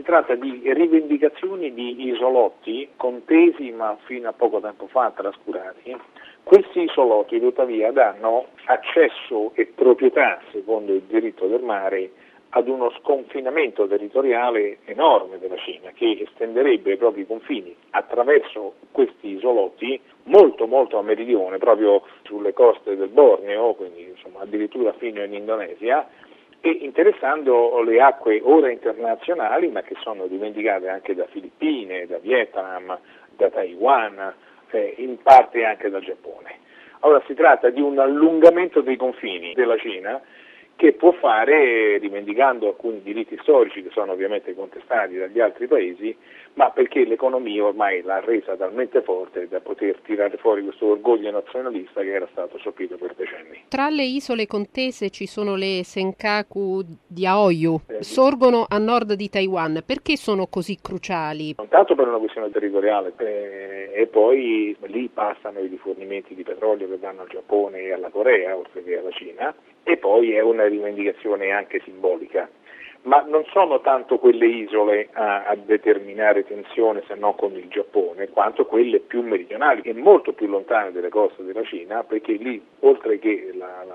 si tratta di rivendicazioni di isolotti contesi ma fino a poco tempo fa trascurati. Questi isolotti tuttavia danno accesso e proprietà, secondo il diritto del mare, ad uno sconfinamento territoriale enorme della Cina, che estenderebbe i propri confini attraverso questi isolotti molto molto a meridione, proprio sulle coste del Borneo, quindi insomma addirittura fino in Indonesia, e interessando le acque ora internazionali, ma che sono rivendicate anche da Filippine, da Vietnam, da Taiwan, in parte anche dal Giappone. Allora si tratta di un allungamento dei confini della Cina che può fare rivendicando alcuni diritti storici che sono ovviamente contestati dagli altri paesi, ma perché l'economia ormai l'ha resa talmente forte da poter tirare fuori questo orgoglio nazionalista che era stato sopito per decenni. Tra le isole contese ci sono le Senkaku di Aoyu, sorgono a nord di Taiwan. Perché sono così cruciali? Non tanto per una questione territoriale, e poi lì passano i rifornimenti di petrolio che vanno al Giappone e alla Corea, oltre che alla Cina, e poi è una rivendicazione anche simbolica. Ma non sono tanto quelle isole a determinare tensione se non con il Giappone, quanto quelle più meridionali e molto più lontane delle coste della Cina, perché lì, oltre che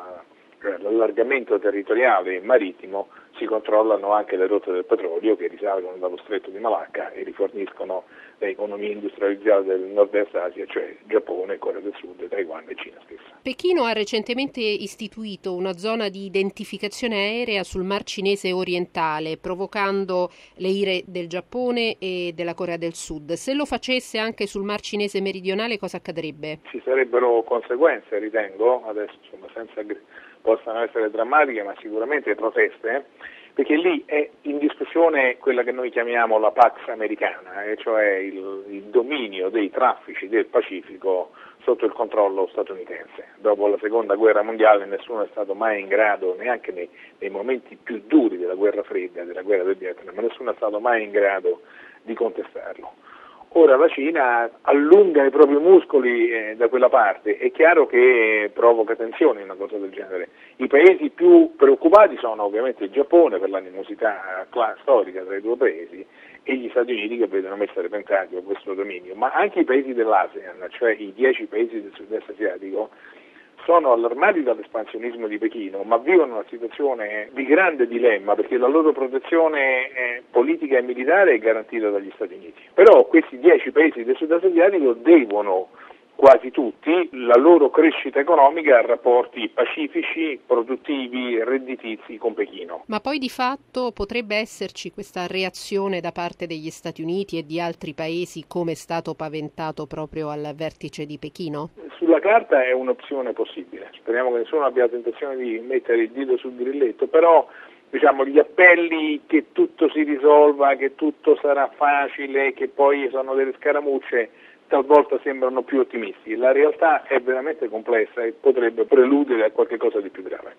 l'allargamento territoriale e marittimo, si controllano anche le rotte del petrolio che risalgono dallo stretto di Malacca e riforniscono le economie industrializzate del nord-est Asia, cioè Giappone, Corea del Sud, Taiwan e Cina stessa. Pechino ha recentemente istituito una zona di identificazione aerea sul Mar Cinese orientale, provocando le ire del Giappone e della Corea del Sud. Se lo facesse anche sul Mar Cinese meridionale, cosa accadrebbe? Ci sarebbero conseguenze, ritengo, adesso insomma senza che possano essere drammatiche, ma sicuramente proteste, perché lì è in discussione quella che noi chiamiamo la Pax americana, cioè il dominio dei traffici del Pacifico sotto il controllo statunitense. Dopo la seconda guerra mondiale nessuno è stato mai in grado, neanche nei momenti più duri della guerra fredda, della guerra del Vietnam, nessuno è stato mai in grado di contestarlo. Ora la Cina allunga i propri muscoli da quella parte, è chiaro che provoca tensione una cosa del genere. I paesi più preoccupati sono ovviamente il Giappone per l'animosità storica tra i due paesi e gli Stati Uniti che vedono mettere a repentaglio questo dominio, ma anche i paesi dell'ASEAN, cioè i 10 paesi del sud-est asiatico, sono allarmati dall'espansionismo di Pechino, ma vivono una situazione di grande dilemma perché la loro protezione politica e militare è garantita dagli Stati Uniti. Però questi 10 paesi del sud-est asiatico devono quasi tutti la loro crescita economica a rapporti pacifici, produttivi, redditizi con Pechino. Ma poi di fatto potrebbe esserci questa reazione da parte degli Stati Uniti e di altri paesi come è stato paventato proprio al vertice di Pechino? Sulla carta è un'opzione possibile, speriamo che nessuno abbia intenzione di mettere il dito sul grilletto, però gli appelli che tutto si risolva, che tutto sarà facile, che poi sono delle scaramucce, talvolta sembrano più ottimisti. La realtà è veramente complessa e potrebbe preludere a qualche cosa di più grave.